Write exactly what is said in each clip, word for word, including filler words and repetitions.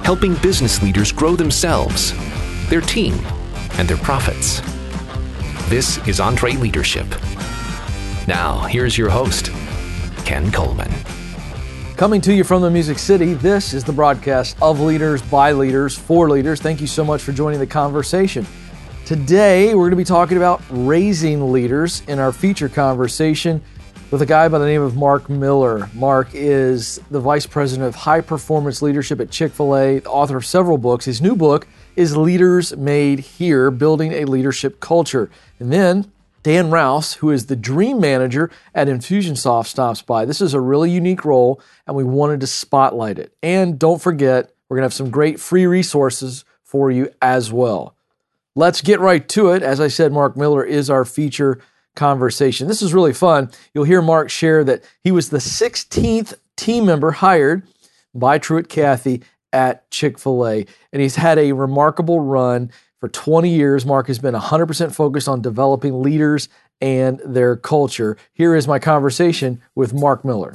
helping business leaders grow themselves, their team, and their profits. This is EntreLeadership. Now, here's your host, Ken Coleman. Coming to you from the Music City, this is the broadcast of Leaders, by Leaders, for Leaders. Thank you so much for joining the conversation. Today, we're going to be talking about raising leaders in our feature conversation with a guy by the name of Mark Miller. Mark is the Vice President of High Performance Leadership at Chick-fil-A, the author of several books. His new book is Leaders Made Here, Building a Leadership Culture. And then Dan Rouse, who is the Dream Manager at Infusionsoft, stops by. This is a really unique role, and we wanted to spotlight it. And don't forget, we're going to have some great free resources for you as well. Let's get right to it. As I said, Mark Miller is our feature conversation. This is really fun. You'll hear Mark share that he was the sixteenth team member hired by Truett Cathy at Chick-fil-A, and he's had a remarkable run. For twenty years, Mark has been one hundred percent focused on developing leaders and their culture. Here is my conversation with Mark Miller.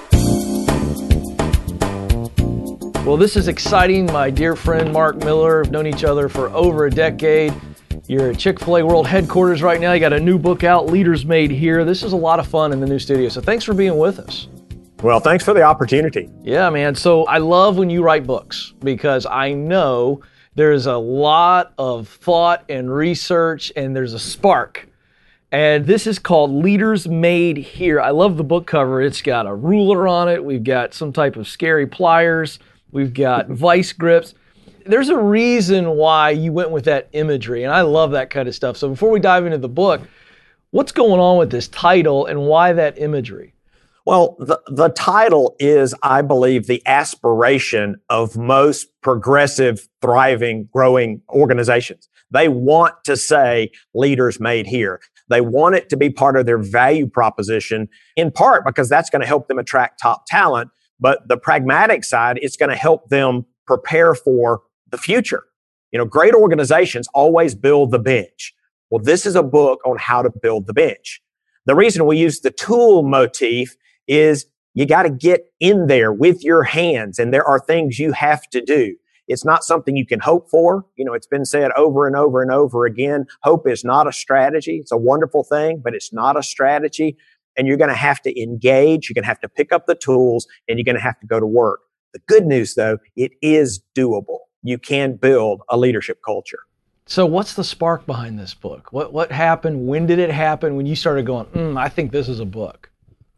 Well, this is exciting. My dear friend Mark Miller, we've known each other for over a decade. You're at Chick-fil-A World Headquarters right now. You got a new book out, Leaders Made Here. This is a lot of fun in the new studio, so thanks for being with us. Well, thanks for the opportunity. Yeah, man. So I love when you write books because I know there's a lot of thought and research, and there's a spark. And this is called Leaders Made Here. I love the book cover. It's got a ruler on it. We've got some type of scary pliers. We've got vice grips. There's a reason why you went with that imagery, and I love that kind of stuff. So before we dive into the book, what's going on with this title and why that imagery? Well, the, the title is, I believe, the aspiration of most progressive, thriving, growing organizations. They want to say Leaders Made Here. They want it to be part of their value proposition, in part because that's going to help them attract top talent. But the pragmatic side, it's going to help them prepare for the future. You know, great organizations always build the bench. Well, this is a book on how to build the bench. The reason we use the tool motif is you got to get in there with your hands, and there are things you have to do. It's not something you can hope for. You know, it's been said over and over and over again. Hope is not a strategy. It's a wonderful thing, but it's not a strategy. And you're going to have to engage. You're going to have to pick up the tools, and you're going to have to go to work. The good news, though, it is doable. You can build a leadership culture. So what's the spark behind this book? What what happened? When did it happen? When you started going, mm, I think this is a book?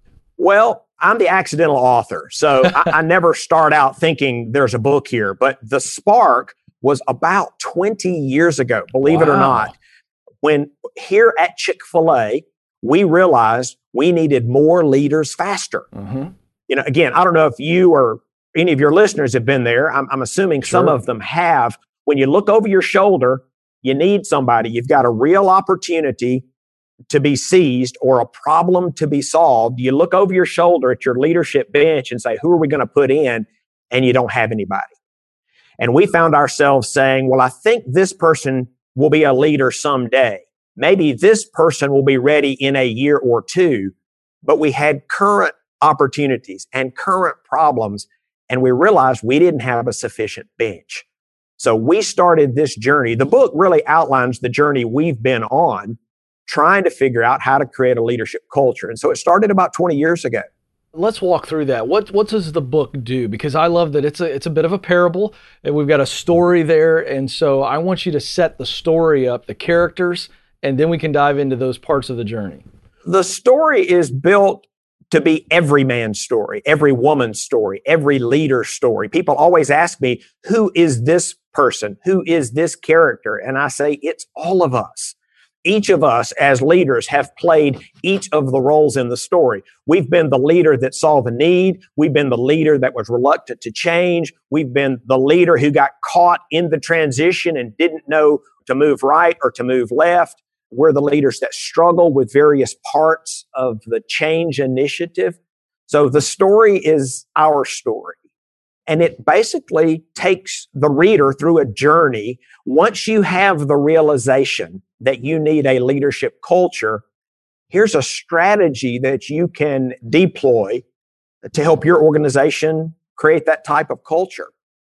Well, I'm the accidental author, so I, I never start out thinking there's a book here. But the spark was about twenty years ago, believe Wow. it or not, when here at Chick-fil-A, we realized we needed more leaders faster. Mm-hmm. You know, again, I don't know if you or any of your listeners have been there. I'm, I'm assuming Sure. some of them have. When you look over your shoulder, you need somebody. You've got a real opportunity to be seized or a problem to be solved. You look over your shoulder at your leadership bench and say, who are we going to put in? And you don't have anybody. And we found ourselves saying, well, I think this person will be a leader someday. Maybe this person will be ready in a year or two. But we had current opportunities and current problems, and we realized we didn't have a sufficient bench. So we started this journey. The book really outlines the journey we've been on, trying to figure out how to create a leadership culture. And so it started about twenty years ago. Let's walk through that. What what does the book do? Because I love that it's a it's a bit of a parable, and we've got a story there. And so I want you to set the story up, the characters, and then we can dive into those parts of the journey. The story is built to be every man's story, every woman's story, every leader's story. People always ask me, who is this person? Who is this character? And I say, it's all of us. Each of us as leaders have played each of the roles in the story. We've been the leader that saw the need. We've been the leader that was reluctant to change. We've been the leader who got caught in the transition and didn't know to move right or to move left. We're the leaders that struggle with various parts of the change initiative. So the story is our story. And it basically takes the reader through a journey. Once you have the realization that you need a leadership culture, here's a strategy that you can deploy to help your organization create that type of culture.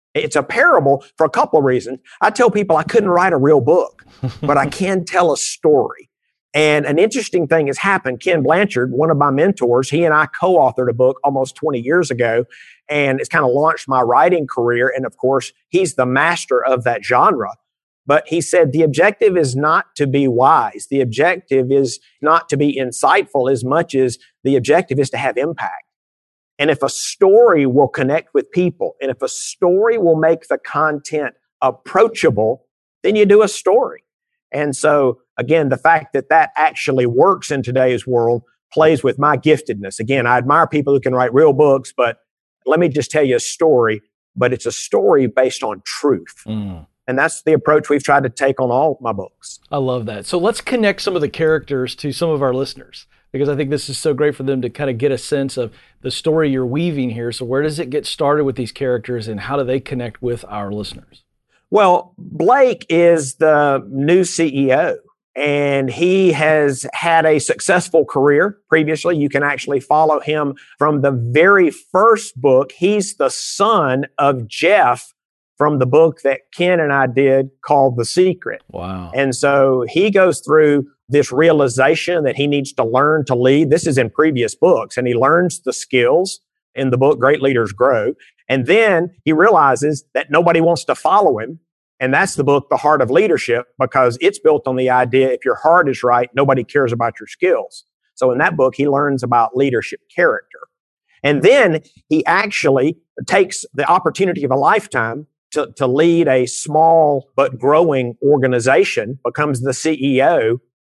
It's a parable for a couple of reasons. I tell people I couldn't write a real book, but I can tell a story. And an interesting thing has happened. Ken Blanchard, one of my mentors, he and I co-authored a book almost twenty years ago, and it's kind of launched my writing career. And of course, he's the master of that genre. But he said the objective is not to be wise. The objective is not to be insightful as much as the objective is to have impact. And if a story will connect with people, and if a story will make the content approachable, then you do a story. And so, again, the fact that that actually works in today's world plays with my giftedness. Again, I admire people who can write real books, but let me just tell you a story, but it's a story based on truth. Mm. And that's the approach we've tried to take on all my books. I love that. So let's connect some of the characters to some of our listeners, because I think this is so great for them to kind of get a sense of the story you're weaving here. So where does it get started with these characters, and how do they connect with our listeners? Well, Blake is the new C E O, and he has had a successful career previously. You can actually follow him from the very first book. He's the son of Jeff from the book that Ken and I did called The Secret. Wow. And so he goes through this realization that he needs to learn to lead. This is in previous books, and he learns the skills in the book, Great Leaders Grow. And then he realizes that nobody wants to follow him. And that's the book, The Heart of Leadership, because it's built on the idea if your heart is right, nobody cares about your skills. So in that book, he learns about leadership character. And then he actually takes the opportunity of a lifetime to, to lead a small but growing organization, becomes the C E O,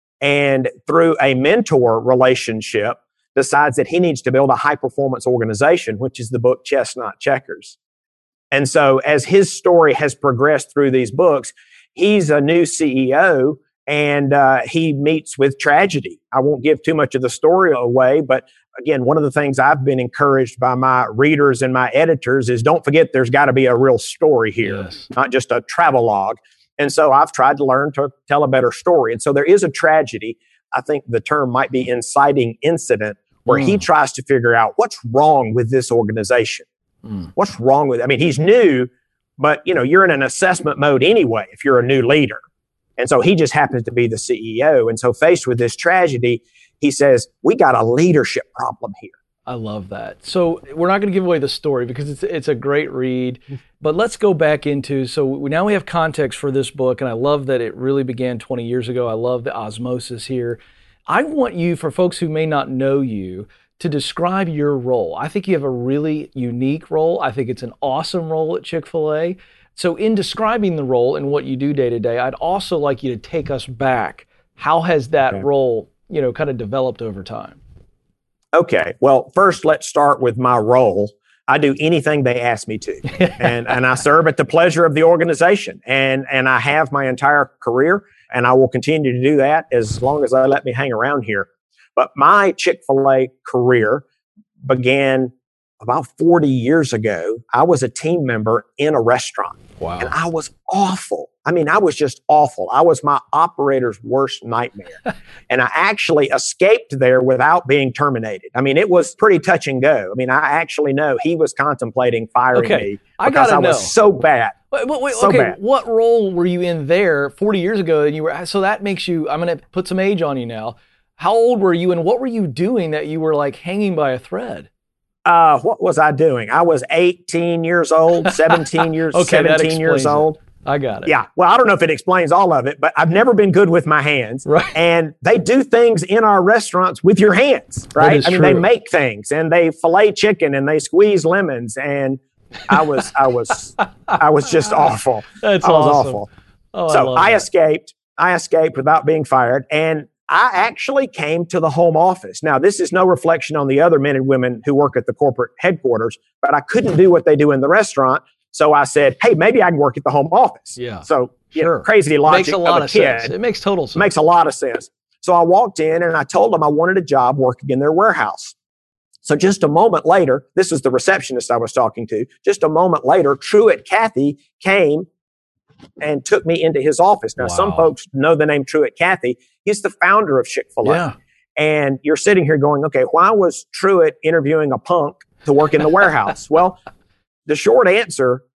and through a mentor relationship, decides that he needs to build a high-performance organization, which is the book Chestnut Checkers. And so as his story has progressed through these books, he's a new C E O, and uh, he meets with tragedy. I won't give too much of the story away, but again, one of the things I've been encouraged by my readers and my editors is don't forget there's got to be a real story here, yes. Not just a travelogue. And so I've tried to learn to tell a better story. And so there is a tragedy. I think the term might be inciting incident, where mm. he tries to figure out what's wrong with this organization. Mm. What's wrong with it? I mean, he's new, but you know, you're in an assessment mode anyway if you're a new leader. And so he just happens to be the C E O. And so faced with this tragedy, he says, we got a leadership problem here. I love that. So we're not going to give away the story because it's it's a great read, but let's go back into, so now we have context for this book, and I love that it really began twenty years ago. I love the osmosis here. I want you, for folks who may not know you, to describe your role. I think you have a really unique role. I think it's an awesome role at Chick-fil-A. So in describing the role and what you do day to day, I'd also like you to take us back. How has that okay. role, you know, kind of developed over time? Okay. Well, first, let's start with my role. I do anything they ask me to, and, and I serve at the pleasure of the organization, and, and I have my entire career, and I will continue to do that as long as they let me hang around here. But my Chick-fil-A career began about forty years ago. I was a team member in a restaurant. Wow. And I was awful. I mean, I was just awful. I was my operator's worst nightmare. And I actually escaped there without being terminated. I mean, it was pretty touch and go. I mean, I actually know he was contemplating firing okay. me I because gotta I was know. so bad. Wait, wait, wait, so okay, bad. What role were you in there forty years ago? And you were so that makes you. I'm going to put some age on you now. How old were you, and what were you doing that you were like hanging by a thread? Uh, what was I doing? I was eighteen years old, seventeen years, okay, seventeen years old. It. I got it. Yeah. Well, I don't know if it explains all of it, but I've never been good with my hands. Right. And they do things in our restaurants with your hands, right? I mean, true. They make things, and they fillet chicken, and they squeeze lemons, and I was, I was, I was just awful. That's I was awesome. awful. Oh, so I, I that. escaped. I escaped without being fired, and I actually came to the home office. Now, this is no reflection on the other men and women who work at the corporate headquarters, but I couldn't do what they do in the restaurant. So I said, hey, maybe I can work at the home office. Yeah. So, you sure. know, crazy logic Makes a lot of a of kid. sense. It makes total sense. Makes a lot of sense. So I walked in and I told them I wanted a job working in their warehouse. So just a moment later, this is the receptionist I was talking to. Just a moment later, Truett Cathy came and took me into his office. Now, wow. some folks know the name Truett Cathy. He's the founder of Chick-fil-A. Yeah. And you're sitting here going, okay, why was Truett interviewing a punk to work in the warehouse? Well, the short answer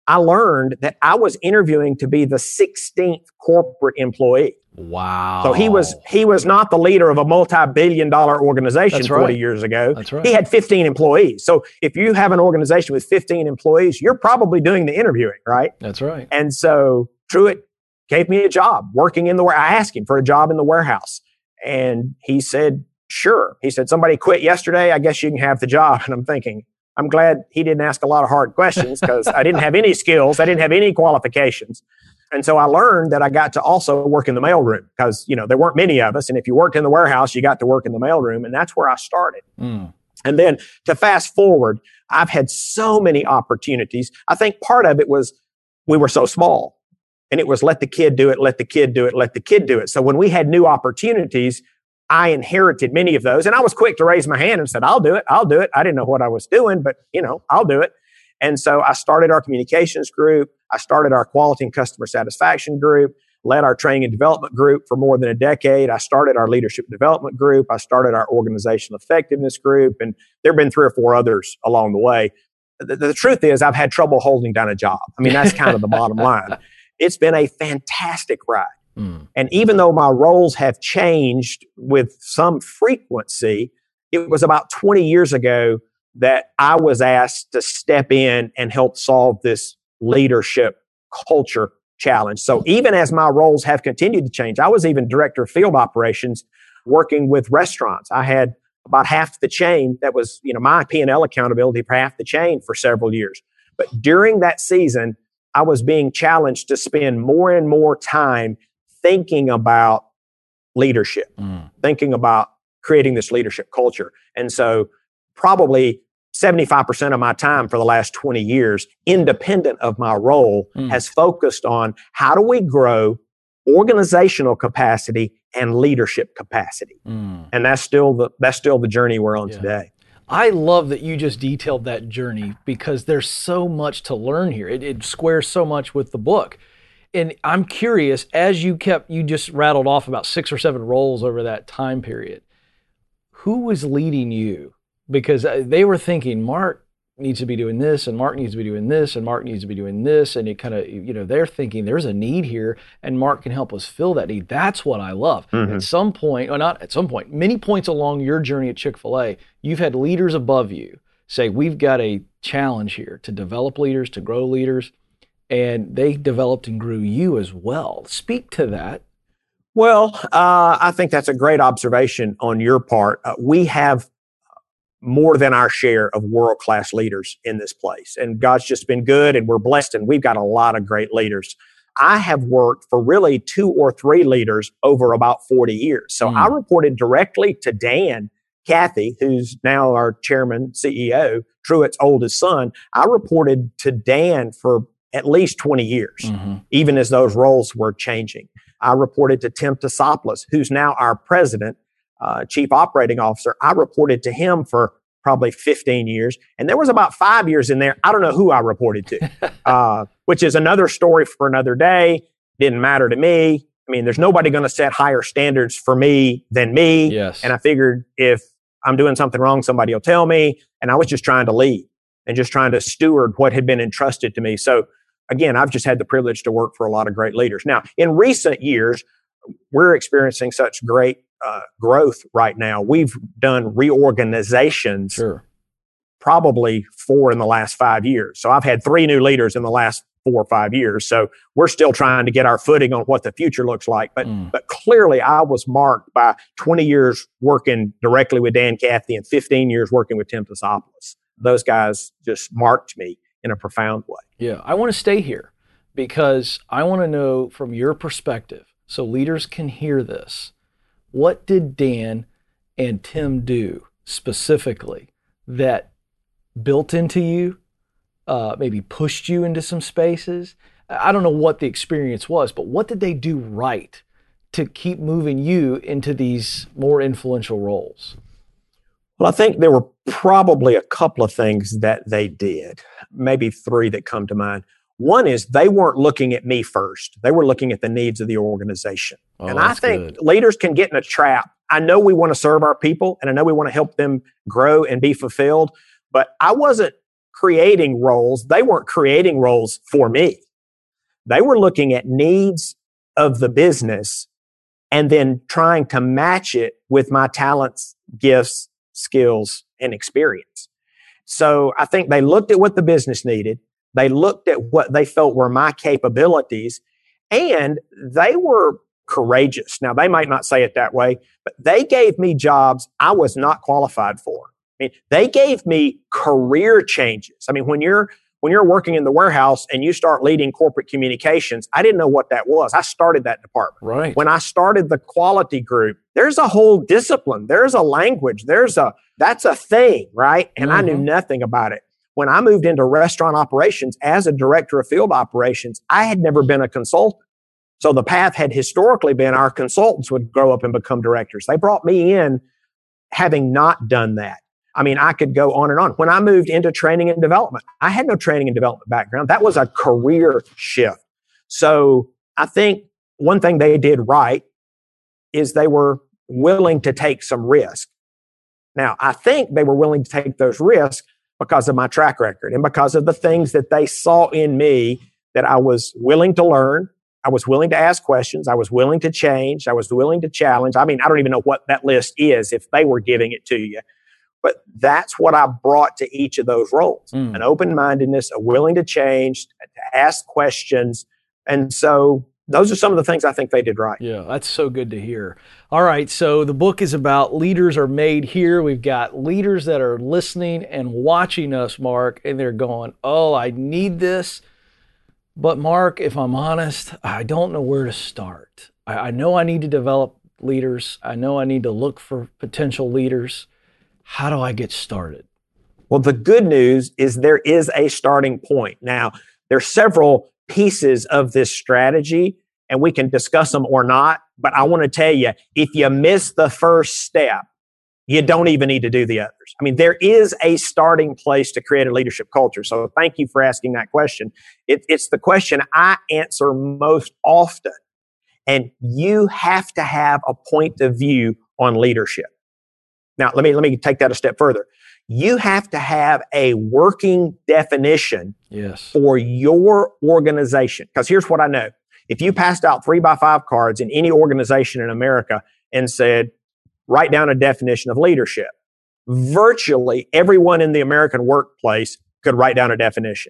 I learned that I was interviewing to be the sixteenth corporate employee. Wow. So he was he was not the leader of a multi-billion dollar organization That's forty right. years ago. That's right. He had fifteen employees. So if you have an organization with fifteen employees, you're probably doing the interviewing, right? That's right. And so Truett gave me a job working in the warehouse. I asked him for a job in the warehouse. And he said, sure. He said, somebody quit yesterday. I guess you can have the job. And I'm thinking, I'm glad he didn't ask a lot of hard questions because I didn't have any skills. I didn't have any qualifications. And so I learned that I got to also work in the mailroom because, you know, there weren't many of us. And if you worked in the warehouse, you got to work in the mailroom. And that's where I started. Mm. And then to fast forward, I've had so many opportunities. I think part of it was we were so small and it was let the kid do it, let the kid do it, let the kid do it. So when we had new opportunities, I inherited many of those. And I was quick to raise my hand and said, I'll do it. I'll do it. I didn't know what I was doing, but, you know, I'll do it. And so I started our communications group. I started our quality and customer satisfaction group, led our training and development group for more than a decade. I started our leadership development group. I started our organizational effectiveness group. And there have been three or four others along the way. The, the truth is I've had trouble holding down a job. I mean, that's kind of the bottom line. It's been a fantastic ride. Mm. And even though my roles have changed with some frequency, it was about twenty years ago that I was asked to step in and help solve this leadership culture challenge. So even as my roles have continued to change, I was even director of field operations working with restaurants. I had about half the chain that was, you know, my P and L accountability for half the chain for several years. But during that season, I was being challenged to spend more and more time thinking about leadership, mm. thinking about creating this leadership culture. And so probably seventy-five percent of my time for the last twenty years, independent of my role, mm. has focused on how do we grow organizational capacity and leadership capacity. Mm. And that's still the that's still the journey we're on yeah. today. I love that you just detailed that journey because there's so much to learn here. It, it squares so much with the book. And I'm curious, as you kept, you just rattled off about six or seven roles over that time period. Who was leading you? Because they were thinking, Mark needs to be doing this, and Mark needs to be doing this, and Mark needs to be doing this. And it kind of, you know, they're thinking there's a need here, and Mark can help us fill that need. That's what I love. Mm-hmm. At some point, or not at some point, many points along your journey at Chick-fil-A, you've had leaders above you say, we've got a challenge here to develop leaders, to grow leaders. And they developed and grew you as well. Speak to that. Well, uh, I think that's a great observation on your part. Uh, we have more than our share of world-class leaders in this place. And God's just been good, and we're blessed, and we've got a lot of great leaders. I have worked for really two or three leaders over about forty years. So mm. I reported directly to Dan Cathy, who's now our chairman, C E O, Truett's oldest son. I reported to Dan for at least twenty years, mm-hmm. even as those roles were changing. I reported to Tim Tasopoulos, who's now our president, uh, chief operating officer. I reported to him for probably fifteen years. And there was about five years in there. I don't know who I reported to, uh, which is another story for another day. Didn't matter to me. I mean, there's nobody going to set higher standards for me than me. Yes. And I figured if I'm doing something wrong, somebody will tell me. And I was just trying to lead and just trying to steward what had been entrusted to me. So again, I've just had the privilege to work for a lot of great leaders. Now, in recent years, we're experiencing such great uh, growth right now. We've done reorganizations, sure. probably four in the last five years. So I've had three new leaders in the last four or five years. So we're still trying to get our footing on what the future looks like. But mm. but clearly, I was marked by twenty years working directly with Dan Cathy and fifteen years working with Tim Tasopoulos. Those guys just marked me in a profound way. Yeah, I want to stay here because I want to know from your perspective, so leaders can hear this, what did Dan and Tim do specifically that built into you, uh, maybe pushed you into some spaces? I don't know what the experience was, but what did they do right to keep moving you into these more influential roles? Well, I think there were probably a couple of things that they did, maybe three that come to mind. One is they weren't looking at me first. They were looking at the needs of the organization. Oh, and I think good. Leaders can get in a trap. I know we want to serve our people, and I know we want to help them grow and be fulfilled, but I wasn't creating roles. They weren't creating roles for me. They were looking at needs of the business and then trying to match it with my talents, gifts, skills, and experience. So I think they looked at what the business needed. They looked at what they felt were my capabilities, and they were courageous. Now, they might not say it that way, but they gave me jobs I was not qualified for. I mean, they gave me career changes. I mean, when you're when you're working in the warehouse and you start leading corporate communications, I didn't know what that was. I started that department. Right. When I started the quality group, there's a whole discipline. There's a language. There's a, that's a thing, right? And mm-hmm. I knew nothing about it. When I moved into restaurant operations as a director of field operations, I had never been a consultant. So the path had historically been our consultants would grow up and become directors. They brought me in having not done that. I mean, I could go on and on. When I moved into training and development, I had no training and development background. That was a career shift. So I think one thing they did right is they were willing to take some risk. Now, I think they were willing to take those risks because of my track record and because of the things that they saw in me that I was willing to learn. I was willing to ask questions. I was willing to change. I was willing to challenge. I mean, I don't even know what that list is if they were giving it to you. But that's what I brought to each of those roles. Mm. An open-mindedness, a willing to change, to ask questions. And so those are some of the things I think they did right. Yeah, that's so good to hear. All right, so the book is about leaders are made here. We've got leaders that are listening and watching us, Mark, and they're going, oh, I need this. But Mark, if I'm honest, I don't know where to start. I, I know I need to develop leaders. I know I need to look for potential leaders. How do I get started? Well, the good news is there is a starting point. Now, there's several pieces of this strategy, and we can discuss them or not. But I want to tell you, if you miss the first step, you don't even need to do the others. I mean, there is a starting place to create a leadership culture. So thank you for asking that question. It, it's the question I answer most often. And you have to have a point of view on leadership. Now, let me, let me take that a step further. You have to have a working definition yes. for your organization. Because here's what I know. If you passed out three by five cards in any organization in America and said, write down a definition of leadership, virtually everyone in the American workplace could write down a definition.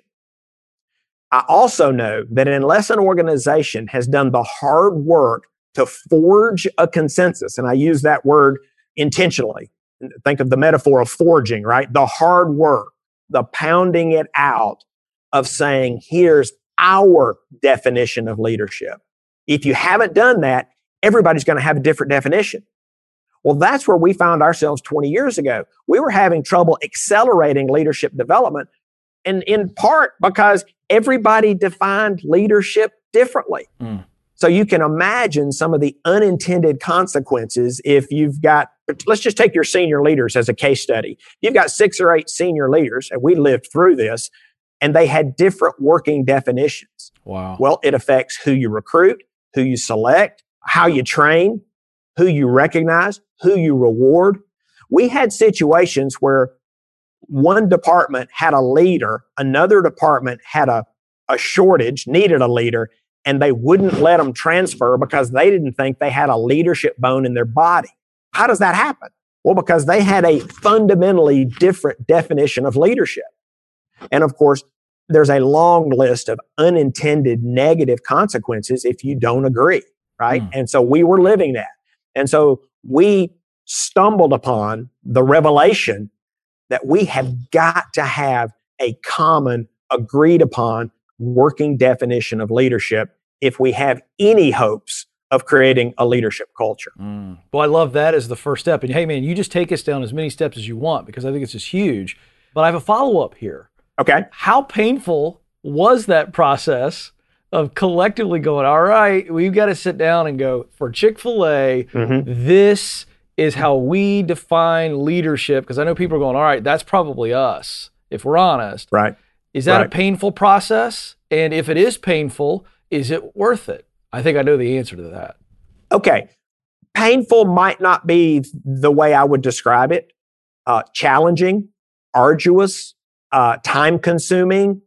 I also know that unless an organization has done the hard work to forge a consensus, and I use that word intentionally, think of the metaphor of forging, right? The hard work, the pounding it out of saying, here's our definition of leadership. If you haven't done that, everybody's going to have a different definition. Well, that's where we found ourselves twenty years ago. We were having trouble accelerating leadership development, and in part because everybody defined leadership differently. Mm. So you can imagine some of the unintended consequences if you've got, let's just take your senior leaders as a case study. You've got six or eight senior leaders, and we lived through this, and they had different working definitions. Wow. Well, it affects who you recruit, who you select, how you train, who you recognize, who you reward. We had situations where one department had a leader, another department had a, a shortage, needed a leader, and they wouldn't let them transfer because they didn't think they had a leadership bone in their body. How does that happen? Well, because they had a fundamentally different definition of leadership. And of course, there's a long list of unintended negative consequences if you don't agree, right? Mm. And so we were living that. And so we stumbled upon the revelation that we have got to have a common, agreed upon working definition of leadership if we have any hopes of creating a leadership culture. Mm. Well, I love that as the first step. And hey, man, you just take us down as many steps as you want because I think it's just huge. But I have a follow-up here. Okay. How painful was that process of collectively going, all right, we've got to sit down and go, for Chick-fil-A, mm-hmm. this is how we define leadership? Because I know people are going, all right, that's probably us, if we're honest. Right. Is that right. a painful process? And if it is painful, is it worth it? I think I know the answer to that. Okay. Painful might not be the way I would describe it. Uh, challenging, arduous, uh, time consuming?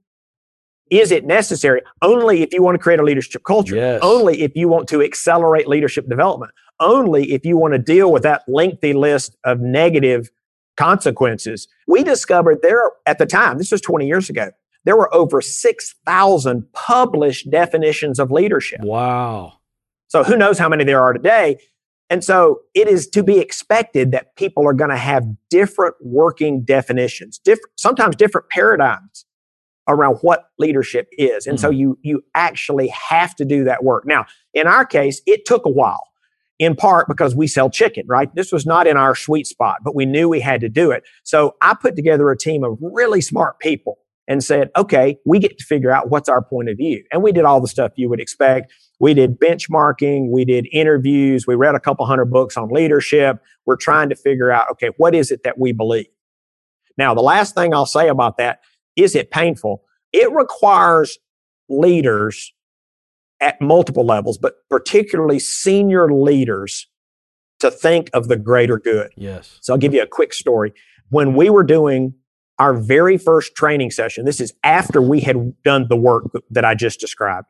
Is it necessary? Only if you want to create a leadership culture. Yes. Only if you want to accelerate leadership development. Only if you want to deal with that lengthy list of negative consequences. We discovered there, at the time, this was twenty years ago, there were over six thousand published definitions of leadership. Wow. So who knows how many there are today? And so it is to be expected that people are going to have different working definitions, different, sometimes different paradigms around what leadership is. And mm. so you, you actually have to do that work. Now, in our case, it took a while, in part because we sell chicken, right? This was not in our sweet spot, but we knew we had to do it. So I put together a team of really smart people and said, okay, we get to figure out what's our point of view. And we did all the stuff you would expect. We did benchmarking, we did interviews, we read a couple hundred books on leadership. We're trying to figure out, okay, what is it that we believe? Now, the last thing I'll say about that, is it painful? It requires leaders at multiple levels, but particularly senior leaders, to think of the greater good. Yes. So I'll give you a quick story. When we were doing our very first training session, this is after we had done the work that I just described,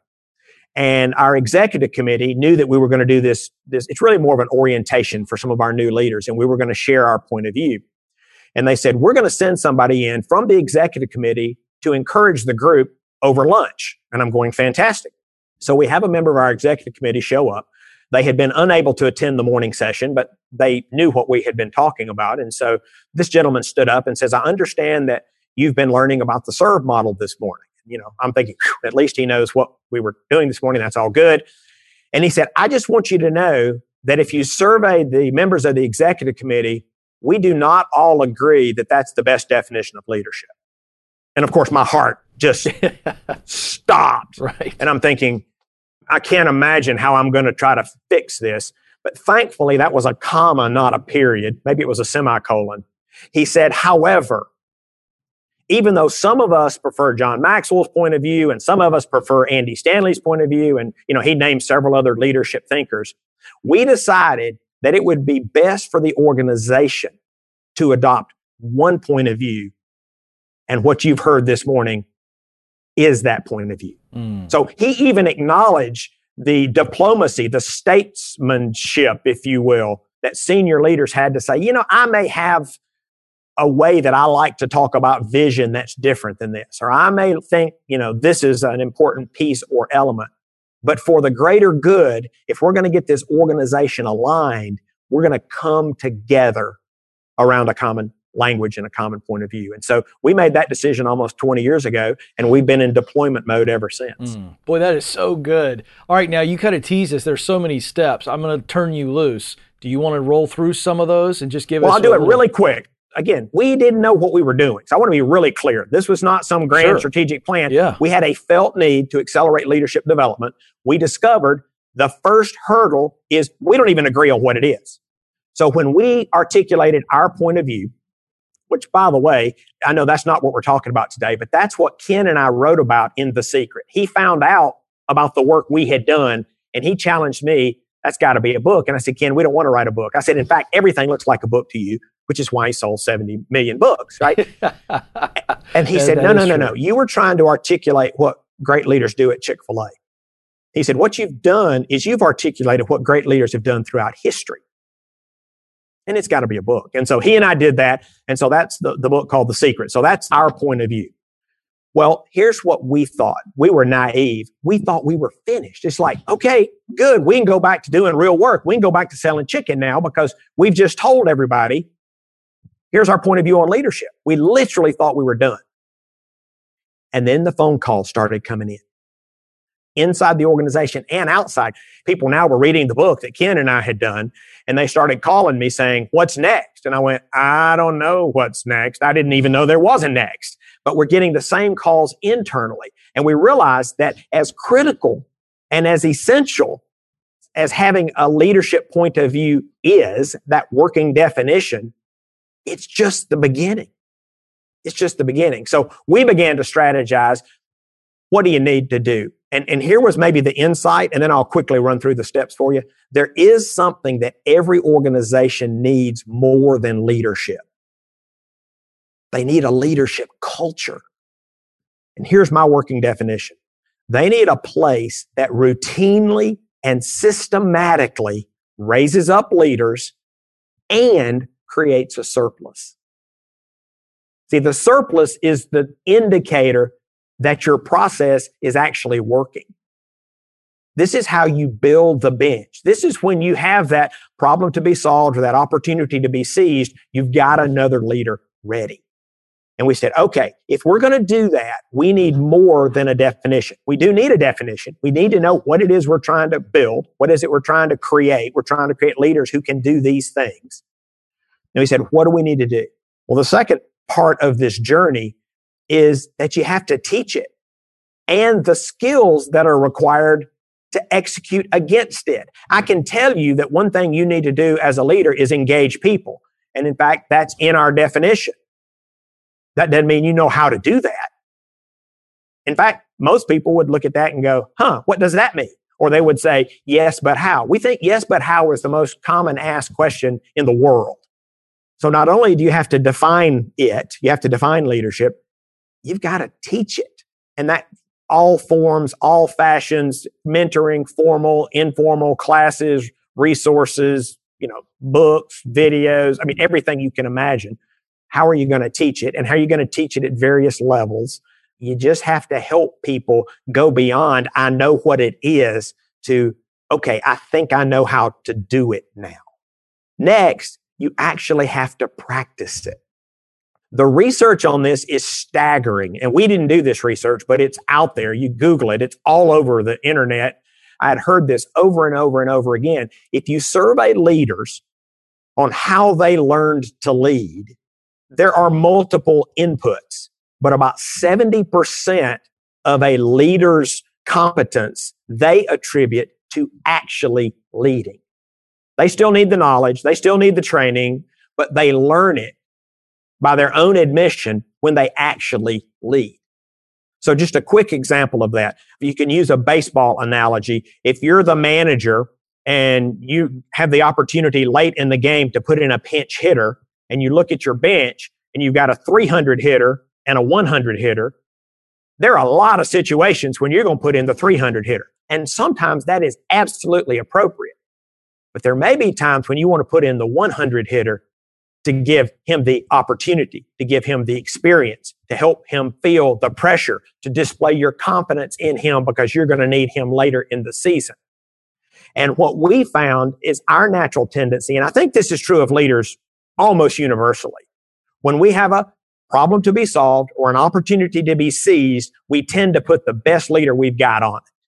and our executive committee knew that we were going to do this, this. It's really more of an orientation for some of our new leaders, and we were going to share our point of view. And they said, we're going to send somebody in from the executive committee to encourage the group over lunch. And I'm going, fantastic. So we have a member of our executive committee show up. They had been unable to attend the morning session, but they knew what we had been talking about. And so this gentleman stood up and says, I understand that you've been learning about the SERVE model this morning. You know, I'm thinking, at least he knows what we were doing this morning. That's all good. And he said, I just want you to know that if you survey the members of the executive committee, we do not all agree that that's the best definition of leadership. And of course, my heart just stopped. Right. And I'm thinking, I can't imagine how I'm going to try to fix this. But thankfully, that was a comma, not a period. Maybe it was a semicolon. He said, however, even though some of us prefer John Maxwell's point of view and some of us prefer Andy Stanley's point of view, and you know, he named several other leadership thinkers, we decided that it would be best for the organization to adopt one point of view. And what you've heard this morning is that point of view. Mm. So he even acknowledged the diplomacy, the statesmanship, if you will, that senior leaders had to say, you know, I may have a way that I like to talk about vision that's different than this, or I may think, you know, this is an important piece or element. But for the greater good, if we're going to get this organization aligned, we're going to come together around a common language and a common point of view. And so we made that decision almost twenty years ago, and we've been in deployment mode ever since. Mm. Boy, that is so good. All right, now you kind of tease us. There's so many steps. I'm going to turn you loose. Do you want to roll through some of those and just give well, us I'll do it little... really quick. Again, we didn't know what we were doing. So I want to be really clear. This was not some grand sure. strategic plan. Yeah. We had a felt need to accelerate leadership development. We discovered the first hurdle is we don't even agree on what it is. So when we articulated our point of view, which, by the way, I know that's not what we're talking about today, but that's what Ken and I wrote about in The Secret. He found out about the work we had done, and he challenged me, that's got to be a book. And I said, Ken, we don't want to write a book. I said, in fact, everything looks like a book to you, which is why he sold seventy million books, right? And he yeah, said, no, no, no, true. no. You were trying to articulate what great leaders do at Chick-fil-A. He said, what you've done is you've articulated what great leaders have done throughout history. And it's got to be a book. And so he and I did that. And so that's the, the book called The Secret. So that's our point of view. Well, here's what we thought. We were naive. We thought we were finished. It's like, okay, good. We can go back to doing real work. We can go back to selling chicken now because we've just told everybody, here's our point of view on leadership. We literally thought we were done. And then the phone calls started coming in. Inside the organization and outside. People now were reading the book that Ken and I had done, and they started calling me saying, what's next? And I went, I don't know what's next. I didn't even know there was a next. But we're getting the same calls internally. And we realized that as critical and as essential as having a leadership point of view is, that working definition, it's just the beginning. It's just the beginning. So we began to strategize, what do you need to do? And, and here was maybe the insight, and then I'll quickly run through the steps for you. There is something that every organization needs more than leadership. They need a leadership culture. And here's my working definition. They need a place that routinely and systematically raises up leaders and creates a surplus. See, the surplus is the indicator that your process is actually working. This is how you build the bench. This is when you have that problem to be solved or that opportunity to be seized, you've got another leader ready. And we said, okay, if we're going to do that, we need more than a definition. We do need a definition. We need to know what it is we're trying to build. What is it we're trying to create? We're trying to create leaders who can do these things. And we said, what do we need to do? Well, the second part of this journey is that you have to teach it and the skills that are required to execute against it. I can tell you that one thing you need to do as a leader is engage people. And in fact, that's in our definition. That doesn't mean you know how to do that. In fact, most people would look at that and go, huh, what does that mean? Or they would say, yes, but how? We think yes, but how is the most common asked question in the world. So not only do you have to define it, you have to define leadership, you've got to teach it. And that all forms, all fashions, mentoring, formal, informal classes, resources, you know, books, videos, I mean, everything you can imagine. How are you going to teach it? And how are you going to teach it at various levels? You just have to help people go beyond, I know what it is, to, okay, I think I know how to do it now. Next, you actually have to practice it. The research on this is staggering. And we didn't do this research, but it's out there. You Google it. It's all over the internet. I had heard this over and over and over again. If you survey leaders on how they learned to lead, there are multiple inputs, but about seventy percent of a leader's competence they attribute to actually leading. They still need the knowledge, they still need the training, but they learn it by their own admission when they actually lead. So just a quick example of that. You can use a baseball analogy. If you're the manager and you have the opportunity late in the game to put in a pinch hitter, and you look at your bench and you've got a three hundred hitter and a one hundred hitter, there are a lot of situations when you're going to put in the three hundred hitter. And sometimes that is absolutely appropriate. But there may be times when you want to put in the one hundred hitter to give him the opportunity, to give him the experience, to help him feel the pressure, to display your confidence in him because you're going to need him later in the season. And what we found is our natural tendency, and I think this is true of leaders almost universally. When we have a problem to be solved or an opportunity to be seized, we tend to put the best leader we've got on it.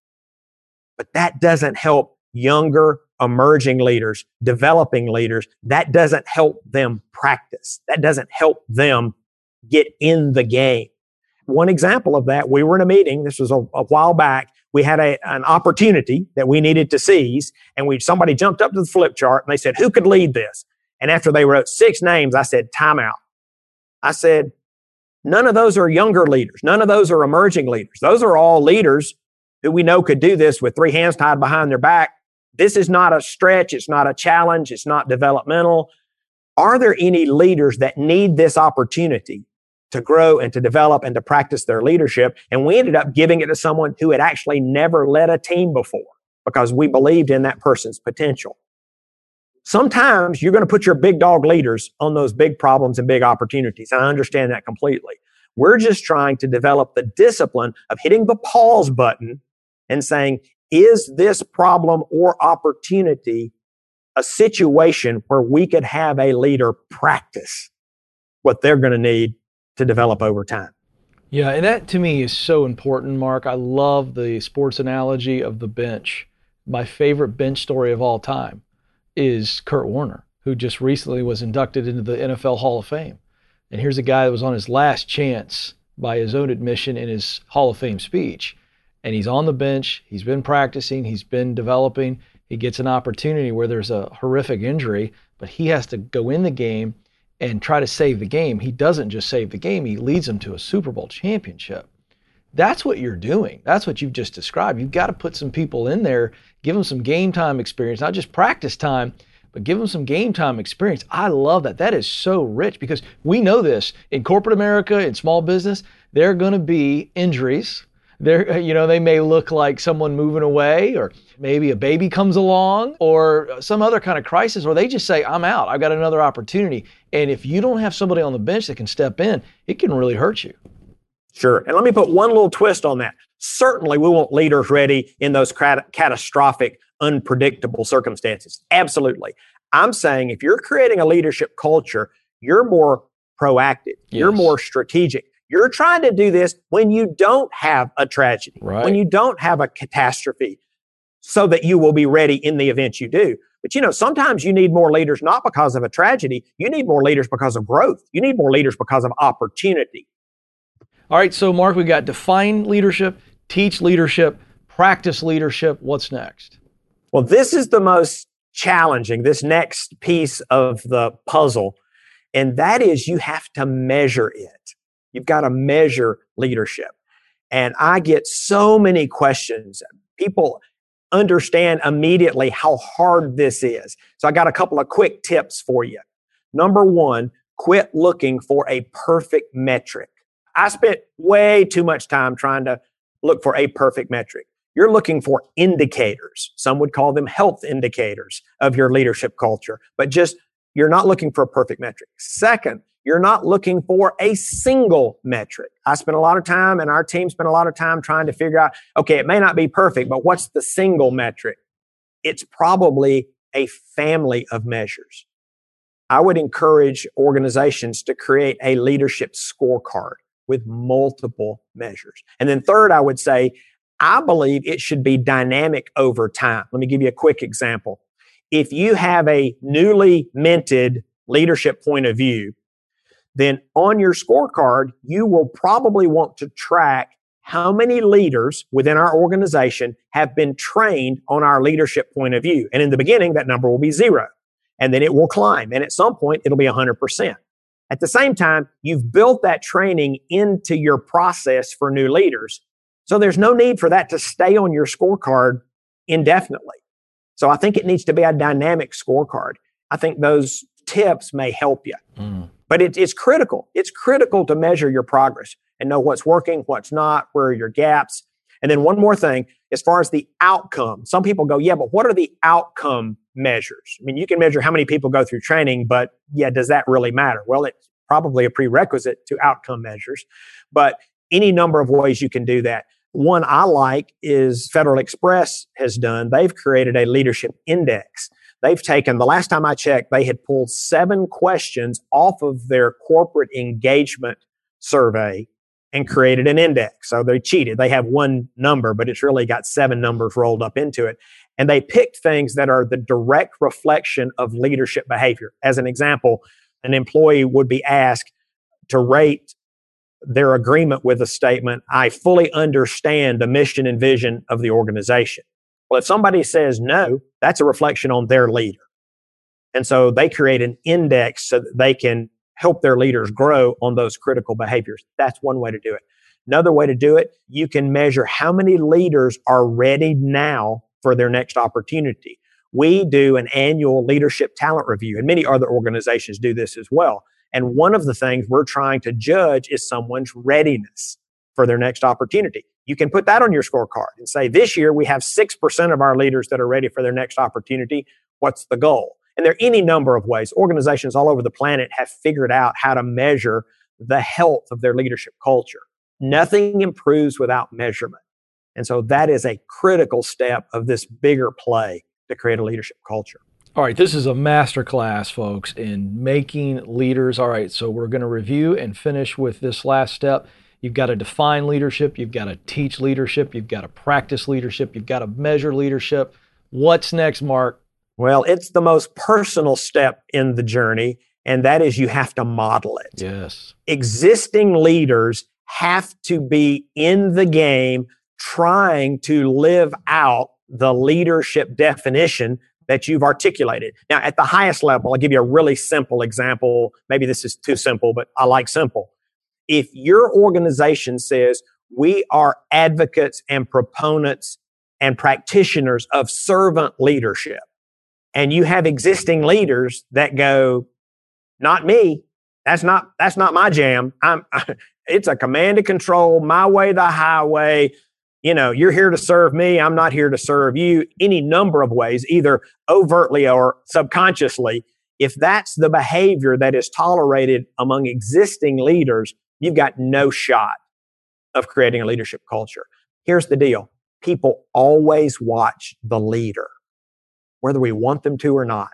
But that doesn't help younger, emerging leaders, developing leaders. That doesn't help them practice. That doesn't help them get in the game. One example of that, we were in a meeting, this was a, a while back, we had a, an opportunity that we needed to seize, and we somebody jumped up to the flip chart and they said, who could lead this? And after they wrote six names, I said, time out. I said, none of those are younger leaders. None of those are emerging leaders. Those are all leaders who we know could do this with three hands tied behind their back. This is not a stretch. It's not a challenge. It's not developmental. Are there any leaders that need this opportunity to grow and to develop and to practice their leadership? And we ended up giving it to someone who had actually never led a team before because we believed in that person's potential. Sometimes you're going to put your big dog leaders on those big problems and big opportunities. And I understand that completely. We're just trying to develop the discipline of hitting the pause button and saying, is this problem or opportunity a situation where we could have a leader practice what they're going to need to develop over time? Yeah, and that to me is so important, Mark. I love the sports analogy of the bench. My favorite bench story of all time is Kurt Warner, who just recently was inducted into the N F L Hall of Fame. And here's a guy that was on his last chance by his own admission in his Hall of Fame speech. And he's on the bench, he's been practicing, he's been developing. He gets an opportunity where there's a horrific injury, but he has to go in the game and try to save the game. He doesn't just save the game, he leads them to a Super Bowl championship. That's what you're doing. That's what you've just described. You've got to put some people in there, give them some game time experience, not just practice time, but give them some game time experience. I love that. That is so rich because we know this in corporate America, in small business, there are going to be injuries. There, you know, they may look like someone moving away, or maybe a baby comes along, or some other kind of crisis, or they just say, I'm out, I've got another opportunity. And if you don't have somebody on the bench that can step in, it can really hurt you. Sure. And let me put one little twist on that. Certainly, we want leaders ready in those cat- catastrophic, unpredictable circumstances. Absolutely. I'm saying if you're creating a leadership culture, you're more proactive. Yes. You're more strategic. You're trying to do this when you don't have a tragedy, right, when you don't have a catastrophe, so that you will be ready in the event you do. But, you know, sometimes you need more leaders, not because of a tragedy. You need more leaders because of growth. You need more leaders because of opportunity. All right. So, Mark, we got define leadership, teach leadership, practice leadership. What's next? Well, this is the most challenging, this next piece of the puzzle. And that is you have to measure it. You've got to measure leadership. And I get so many questions. People understand immediately how hard this is. So I got a couple of quick tips for you. Number one, quit looking for a perfect metric. I spent way too much time trying to look for a perfect metric. You're looking for indicators. Some would call them health indicators of your leadership culture, but just you're not looking for a perfect metric. Second, you're not looking for a single metric. I spent a lot of time, and our team spent a lot of time trying to figure out, okay, it may not be perfect, but what's the single metric? It's probably a family of measures. I would encourage organizations to create a leadership scorecard with multiple measures. And then third, I would say, I believe it should be dynamic over time. Let me give you a quick example. If you have a newly minted leadership point of view, then on your scorecard, you will probably want to track how many leaders within our organization have been trained on our leadership point of view. And in the beginning, that number will be zero. And then it will climb. And at some point, it'll be one hundred percent. At the same time, you've built that training into your process for new leaders. So there's no need for that to stay on your scorecard indefinitely. So I think it needs to be a dynamic scorecard. I think those tips may help you. Mm. But it, it's critical. It's critical to measure your progress and know what's working, what's not, where are your gaps. And then one more thing, as far as the outcome, some people go, yeah, but what are the outcome measures? I mean, you can measure how many people go through training, but yeah, does that really matter? Well, it's probably a prerequisite to outcome measures, but any number of ways you can do that. One I like is Federal Express has done. They've created a leadership index. They've taken, the last time I checked, they had pulled seven questions off of their corporate engagement survey and created an index. So they cheated. They have one number, but it's really got seven numbers rolled up into it. And they picked things that are the direct reflection of leadership behavior. As an example, an employee would be asked to rate their agreement with a statement, I fully understand the mission and vision of the organization. Well, if somebody says no, that's a reflection on their leader. And so they create an index so that they can help their leaders grow on those critical behaviors. That's one way to do it. Another way to do it, you can measure how many leaders are ready now for their next opportunity. We do an annual leadership talent review, and many other organizations do this as well. And one of the things we're trying to judge is someone's readiness for their next opportunity. You can put that on your scorecard and say, this year we have six percent of our leaders that are ready for their next opportunity. What's the goal? And there are any number of ways. Organizations all over the planet have figured out how to measure the health of their leadership culture. Nothing improves without measurement. And so that is a critical step of this bigger play to create a leadership culture. All right, this is a masterclass, folks, in making leaders. All right, so we're going to review and finish with this last step. You've got to define leadership. You've got to teach leadership. You've got to practice leadership. You've got to measure leadership. What's next, Mark? Well, it's the most personal step in the journey, and that is you have to model it. Yes. Existing leaders have to be in the game trying to live out the leadership definition that you've articulated. Now, at the highest level, I'll give you a really simple example. Maybe this is too simple, but I like simple. If your organization says, we are advocates and proponents and practitioners of servant leadership, And you have existing leaders that go, not me. That's not, that's not my jam. I'm, it's a command and control, my way, the highway. You know, you're here to serve me. I'm not here to serve you. Any number of ways, either overtly or subconsciously. If that's the behavior that is tolerated among existing leaders, you've got no shot of creating a leadership culture. Here's the deal. People always watch the leader, whether we want them to or not.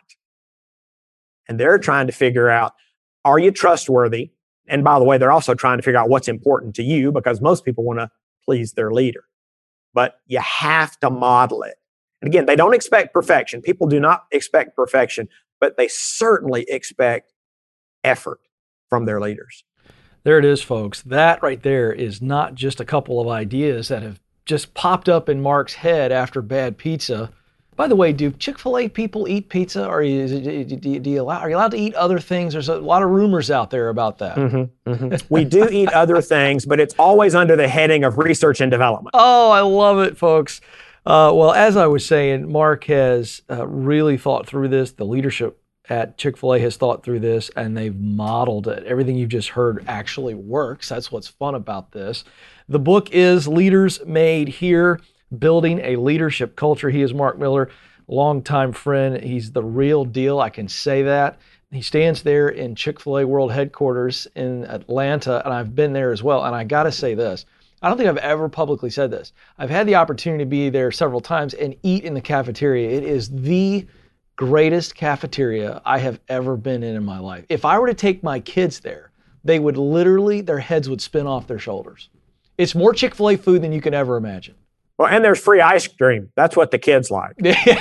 And they're trying to figure out, are you trustworthy? And by the way, they're also trying to figure out what's important to you, because most people want to please their leader. But you have to model it. And again, they don't expect perfection. People do not expect perfection, but they certainly expect effort from their leaders. There it is, folks. That right there is not just a couple of ideas that have just popped up in Mark's head after bad pizza. By the way, do Chick-fil-A people eat pizza, or is it, do you, do you allow, are you allowed to eat other things? There's a lot of rumors out there about that. Mm-hmm, mm-hmm. We do eat other things, but it's always under the heading of research and development. Oh, I love it, folks. Uh, well, as I was saying, Mark has uh, really thought through this. The leadership at Chick-fil-A has thought through this, and they've modeled it. Everything you've just heard actually works. That's what's fun about this. The book is Leaders Made Here, Building a Leadership Culture. He is Mark Miller, longtime friend. He's the real deal, I can say that. He stands there in Chick-fil-A World Headquarters in Atlanta, and I've been there as well. And I got to say this. I don't think I've ever publicly said this. I've had the opportunity to be there several times and eat in the cafeteria. It is the greatest cafeteria I have ever been in in my life. If I were to take my kids there, they would literally, their heads would spin off their shoulders. It's more Chick-fil-A food than you can ever imagine. Well, and there's free ice cream. That's what the kids like.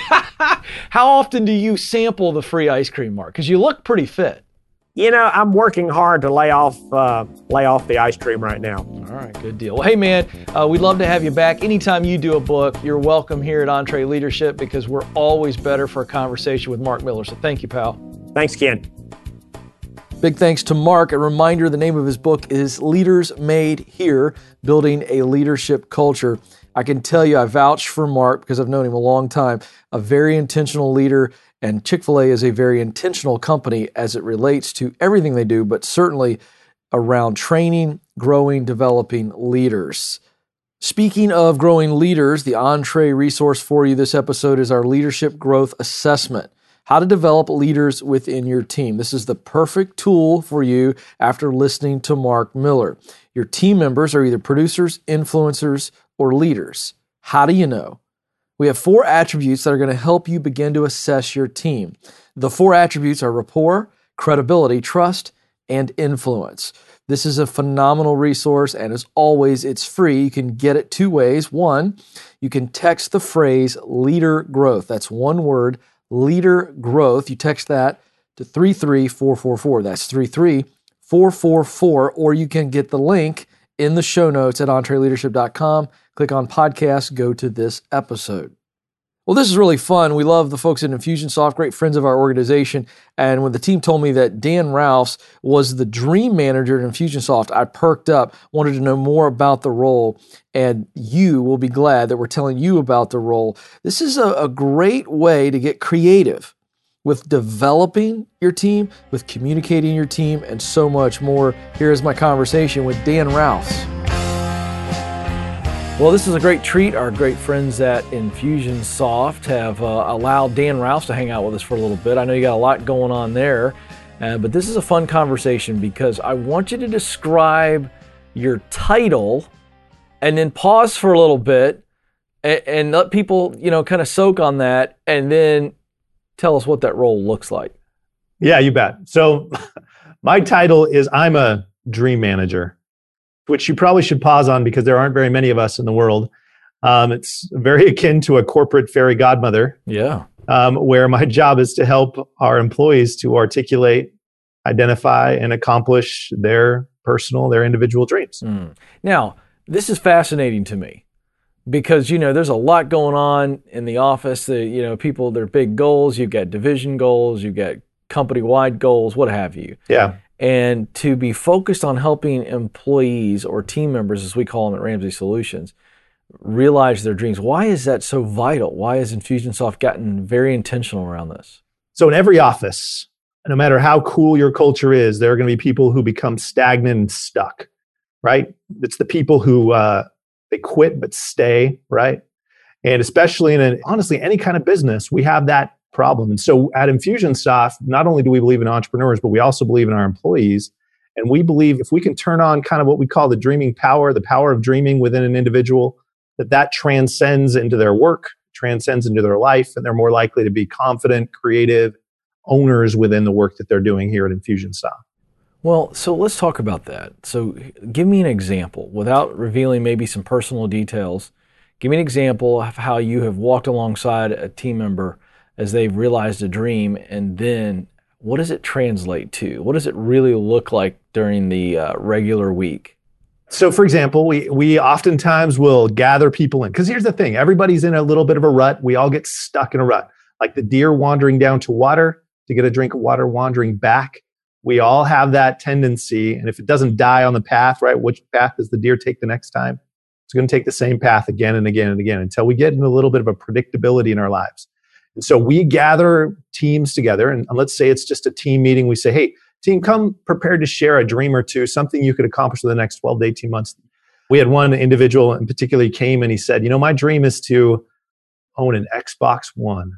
How often do you sample the free ice cream, Mark? Because you look pretty fit. You know, I'm working hard to lay off uh, lay off the ice cream right now. All right, good deal. Well, hey, man, uh, we'd love to have you back. Anytime you do a book, you're welcome here at EntreLeadership, because we're always better for a conversation with Mark Miller. So thank you, pal. Thanks, Ken. Big thanks to Mark. A reminder, the name of his book is Leaders Made Here, Building a Leadership Culture. I can tell you I vouch for Mark because I've known him a long time, a very intentional leader, and Chick-fil-A is a very intentional company as it relates to everything they do, but certainly around training, growing, developing leaders. Speaking of growing leaders, the Entre resource for you this episode is our Leadership Growth Assessment. How to develop leaders within your team. This is the perfect tool for you after listening to Mark Miller. Your team members are either producers, influencers, or leaders. How do you know? We have four attributes that are going to help you begin to assess your team. The four attributes are rapport, credibility, trust, and influence. This is a phenomenal resource, and as always, it's free. You can get it two ways. One, you can text the phrase leader growth. That's one word, leader growth. You text that to three three four four four. That's three three four four four, or you can get the link in the show notes at entre leadership dot com. Click on podcast, go to this episode. Well, this is really fun. We love the folks at Infusionsoft, great friends of our organization. And when the team told me that Dan Rouse was the dream manager at Infusionsoft, I perked up, wanted to know more about the role. And you will be glad that we're telling you about the role. This is a, a great way to get creative with developing your team, with communicating your team, and so much more. Here is my conversation with Dan Rouse. Well, this is a great treat. Our great friends at Infusionsoft have uh, allowed Dan Rouse to hang out with us for a little bit. I know you got a lot going on there, uh, but this is a fun conversation because I want you to describe your title and then pause for a little bit and, and let people, you know, kind of soak on that, and then tell us what that role looks like. Yeah, you bet. So my title is I'm a dream manager, which you probably should pause on because there aren't very many of us in the world. Um, it's very akin to a corporate fairy godmother. Yeah. Um, where my job is to help our employees to articulate, identify, and accomplish their personal, their individual dreams. Mm. Now, this is fascinating to me because, you know, there's a lot going on in the office. The, you know, people, their big goals. You've got division goals. You've got company-wide goals, what have you. Yeah. And to be focused on helping employees or team members, as we call them at Ramsey Solutions, realize their dreams. Why is that so vital? Why has Infusionsoft gotten very intentional around this? So in every office, no matter how cool your culture is, there are going to be people who become stagnant and stuck, right? It's the people who uh, they quit but stay, right? And especially in an, honestly, any kind of business, we have that problem. And so at Infusionsoft, not only do we believe in entrepreneurs, but we also believe in our employees. And we believe if we can turn on kind of what we call the dreaming power, the power of dreaming within an individual, that that transcends into their work, transcends into their life, and they're more likely to be confident, creative owners within the work that they're doing here at Infusionsoft. Well, so let's talk about that. So give me an example without revealing maybe some personal details. Give me an example of how you have walked alongside a team member as they've realized a dream, and then what does it translate to? What does it really look like during the uh, regular week? So for example, we we oftentimes will gather people in, because here's the thing, everybody's in a little bit of a rut. We all get stuck in a rut. Like the deer wandering down to water to get a drink of water, wandering back. We all have that tendency. And if it doesn't die on the path, right, which path does the deer take the next time? It's going to take the same path again and again and again until we get into a little bit of a predictability in our lives. And so we gather teams together, and let's say it's just a team meeting. We say, hey, team, come prepared to share a dream or two, something you could accomplish in the next twelve to eighteen months. We had one individual in particular, he came and he said, you know, my dream is to own an Xbox One.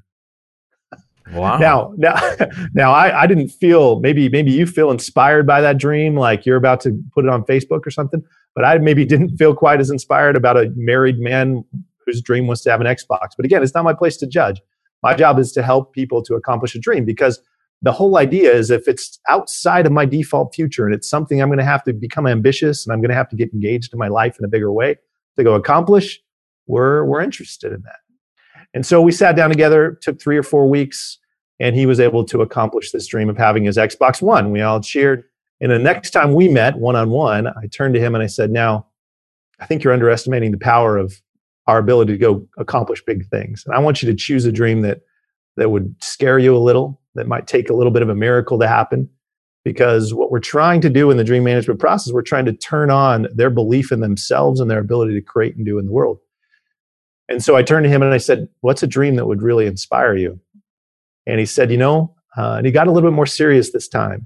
Wow. Now, now, now I, I didn't feel, maybe, maybe you feel inspired by that dream, like you're about to put it on Facebook or something, but I maybe didn't feel quite as inspired about a married man whose dream was to have an Xbox. But again, it's not my place to judge. My job is to help people to accomplish a dream, because the whole idea is if it's outside of my default future and it's something I'm going to have to become ambitious and I'm going to have to get engaged in my life in a bigger way to go accomplish, we're, we're interested in that. And so we sat down together, took three or four weeks, and he was able to accomplish this dream of having his Xbox One. We all cheered. And the next time we met one-on-one, I turned to him and I said, now, I think you're underestimating the power of our ability to go accomplish big things. And I want you to choose a dream that that would scare you a little, that might take a little bit of a miracle to happen. Because what we're trying to do in the dream management process, we're trying to turn on their belief in themselves and their ability to create and do in the world. And so I turned to him and I said, what's a dream that would really inspire you? And he said, you know, uh, and he got a little bit more serious this time.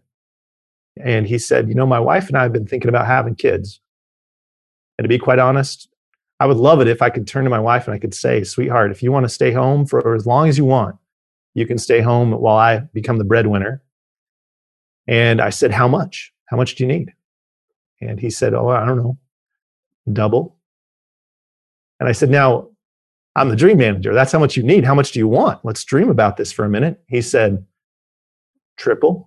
And he said, you know, my wife and I have been thinking about having kids. And to be quite honest, I would love it if I could turn to my wife and I could say, sweetheart, if you want to stay home for as long as you want, you can stay home while I become the breadwinner. And I said, how much? How much do you need? And he said, oh, I don't know, double. And I said, now, I'm the dream manager. That's how much you need. How much do you want? Let's dream about this for a minute. He said, triple.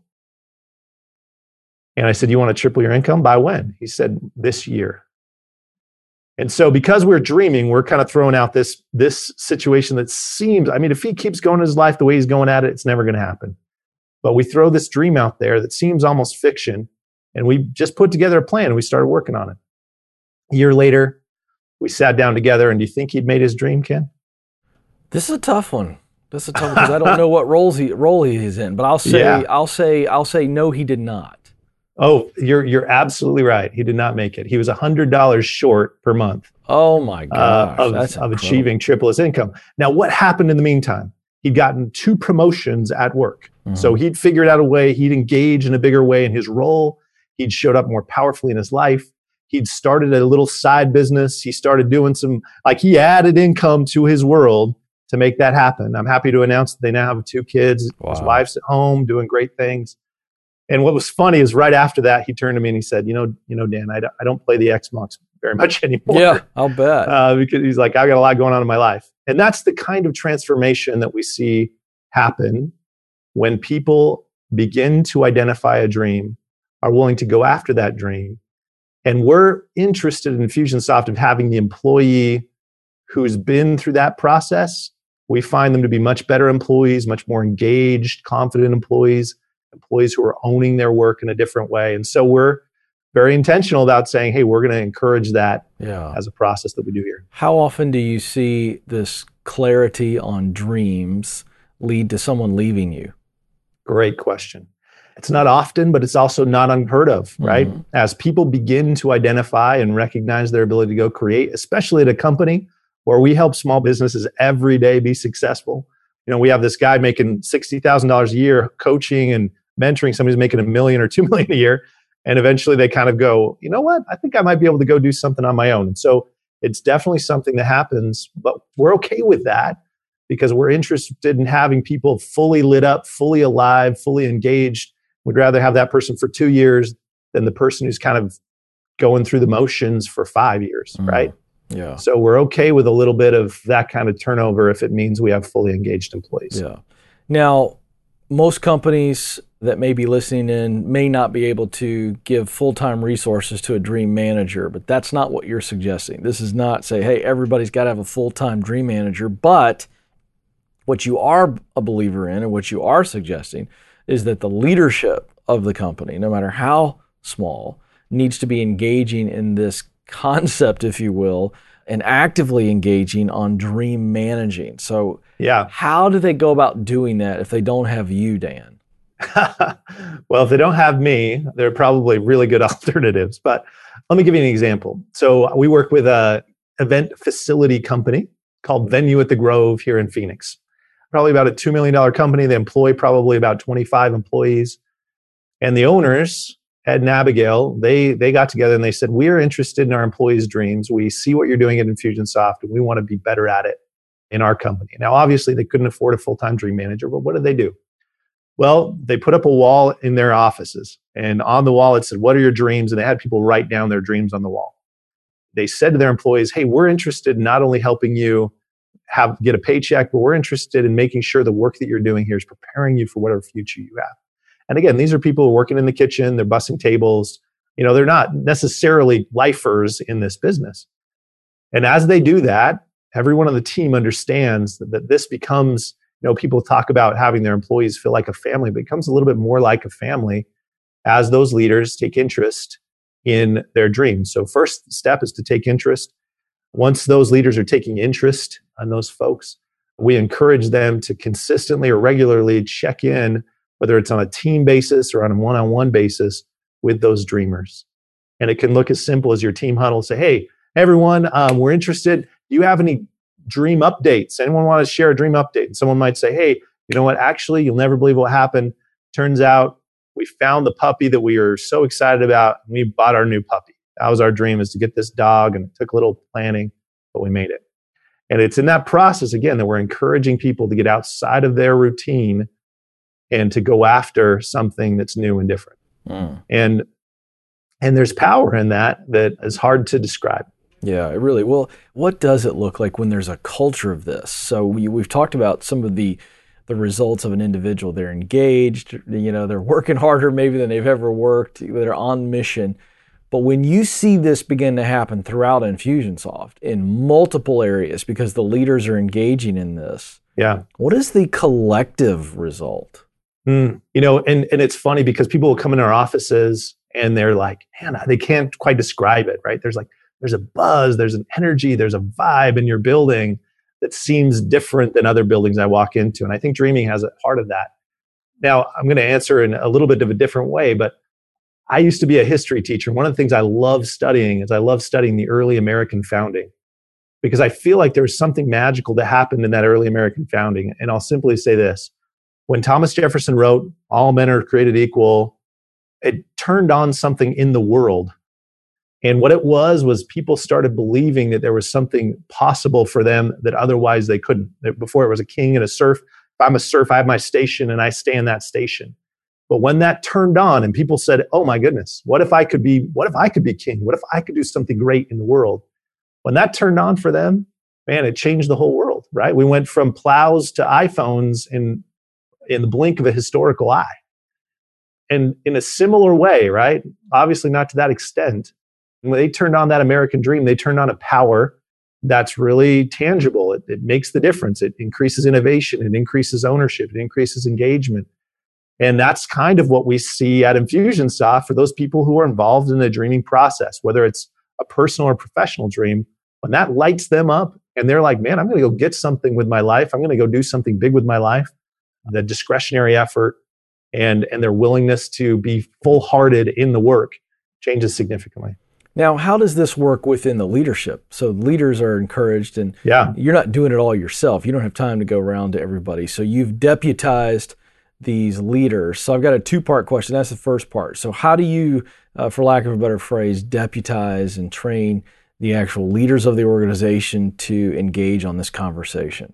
And I said, you want to triple your income? By when? He said, this year. And so because we're dreaming, we're kind of throwing out this, this situation that seems, I mean, if he keeps going in his life the way he's going at it, it's never going to happen. But we throw this dream out there that seems almost fiction, and we just put together a plan and we started working on it. A year later, we sat down together, and do you think he'd made his dream, Ken? This is a tough one. This is a tough one because I don't know what roles he, role he's in, but I'll say, Yeah. I'll say, I'll say, no, he did not. Oh, you're you're absolutely right. He did not make it. He was one hundred dollars short per month Oh my gosh, uh, of, that's of incredible. achieving triple his income. Now, what happened in the meantime? He'd gotten two promotions at work. Mhm. So he'd figured out a way, he'd engaged in a bigger way in his role. He'd showed up more powerfully in his life. He'd started a little side business. He started doing some, like he added income to his world to make that happen. I'm happy to announce that they now have two kids. Wow. His wife's at home doing great things. And what was funny is right after that, he turned to me and he said, you know, you know, Dan, I don't, I don't play the Xbox very much anymore. Yeah, I'll bet. Uh, because he's like, I got a lot going on in my life. And that's the kind of transformation that we see happen when people begin to identify a dream, are willing to go after that dream. And we're interested in Infusionsoft of having the employee who's been through that process. We find them to be much better employees, much more engaged, confident employees, employees who are owning their work in a different way. And so we're very intentional about saying, hey, we're going to encourage that Yeah. as a process that we do here. How often do you see this clarity on dreams lead to someone leaving you? Great question. It's not often, but it's also not unheard of, right? Mm-hmm. As people begin to identify and recognize their ability to go create, especially at a company where we help small businesses every day be successful. You know, we have this guy making sixty thousand dollars a year coaching and mentoring somebody who's making a million or two million a year. And eventually they kind of go, you know what? I think I might be able to go do something on my own. And so it's definitely something that happens, but we're okay with that because we're interested in having people fully lit up, fully alive, fully engaged. We'd rather have that person for two years than the person who's kind of going through the motions for five years, Mm. right? Yeah. So we're okay with a little bit of that kind of turnover if it means we have fully engaged employees. Yeah. Now, most companies that may be listening in may not be able to give full-time resources to a dream manager, but that's not what you're suggesting. This is not say, hey, everybody's got to have a full-time dream manager, but what you are a believer in and what you are suggesting is that the leadership of the company, no matter how small, needs to be engaging in this concept, if you will, and actively engaging on dream managing. So Yeah. how do they go about doing that if they don't have you, Dan? Well, if they don't have me, there are probably really good alternatives. But let me give you an example. So we work with a event facility company called Venue at the Grove here in Phoenix. Probably about a two million dollars company. They employ probably about twenty-five employees. And the owners, Ed and Abigail, they, they got together and they said, we are interested in our employees' dreams. We see what you're doing at Infusionsoft and we want to be better at it in our company. Now, obviously, they couldn't afford a full-time dream manager, but what did they do? Well, they put up a wall in their offices, and on the wall it said, what are your dreams? And they had people write down their dreams on the wall. They said to their employees, hey, we're interested in not only helping you have get a paycheck, but we're interested in making sure the work that you're doing here is preparing you for whatever future you have. And again, these are people who are working in the kitchen, they're bussing tables. You know, they're not necessarily lifers in this business. And as they do that, everyone on the team understands that, that this becomes, you know, people talk about having their employees feel like a family, but it becomes a little bit more like a family as those leaders take interest in their dreams. So first step is to take interest. Once those leaders are taking interest in those folks, we encourage them to consistently or regularly check in, whether it's on a team basis or on a one-on-one basis with those dreamers. And it can look as simple as your team huddle. Say, hey, everyone, um, we're interested. Do you have any dream updates? Anyone want to share a dream update? And someone might say, hey, you know what? Actually, you'll never believe what happened. Turns out we found the puppy that we were so excited about. And we bought our new puppy. That was our dream, is to get this dog. And it took a little planning, but we made it. And it's in that process, again, that we're encouraging people to get outside of their routine and to go after something that's new and different. Mm. And and there's power in that that is hard to describe. Yeah, it really. Well, what does it look like when there's a culture of this? So we, we've talked about some of the the results of an individual. They're engaged, you know, they're working harder maybe than they've ever worked. They're on mission. But when you see this begin to happen throughout Infusionsoft in multiple areas because the leaders are engaging in this, yeah, what is the collective result? Mm, you know, and, and it's funny because people will come in our offices and they're like, man, they can't quite describe it, right? There's like, there's a buzz, there's an energy, there's a vibe in your building that seems different than other buildings I walk into. And I think dreaming has a part of that. Now, I'm going to answer in a little bit of a different way, but I used to be a history teacher. One of the things I love studying is I love studying the early American founding because I feel like there's something magical that happened in that early American founding. And I'll simply say this. When Thomas Jefferson wrote, all men are created equal, it turned on something in the world. And what it was, was people started believing that there was something possible for them that otherwise they couldn't. Before it was a king and a serf. If I'm a serf, I have my station and I stay in that station. But when that turned on and people said, oh my goodness, what if I could be, what if I could be king? What if I could do something great in the world? When that turned on for them, man, it changed the whole world, right? We went from plows to iPhones in in the blink of a historical eye. And in a similar way, right? Obviously not to that extent. When they turned on that American dream, they turned on a power that's really tangible. It, it makes the difference. It increases innovation. It increases ownership. It increases engagement. And that's kind of what we see at Infusionsoft for those people who are involved in the dreaming process, whether it's a personal or professional dream. When that lights them up and they're like, man, I'm going to go get something with my life. I'm going to go do something big with my life. The discretionary effort and, and their willingness to be full-hearted in the work changes significantly. Now, how does this work within the leadership? So leaders are encouraged, and yeah. you're not doing it all yourself. You don't have time to go around to everybody. So you've deputized these leaders. So I've got a two-part question. That's the first part. So how do you, uh, for lack of a better phrase, deputize and train the actual leaders of the organization to engage on this conversation?